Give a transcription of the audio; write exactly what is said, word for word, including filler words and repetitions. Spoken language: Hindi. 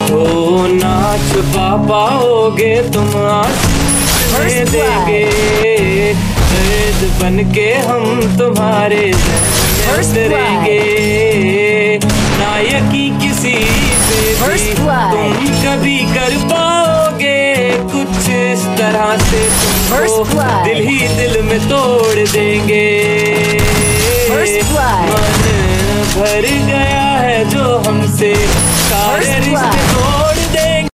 ओ ना छुपा पाओगे तुम आंसू देंगे, दर्द बन के हम तुम्हारे उतरेंगे। ना यकीन किसी पे भी तुम कभी कर पाओगे कुछ इस तरह से, तुमको दिल ही दिल में तोड़ देंगे। मन भर गया है जो हमसे सारे रिश्ते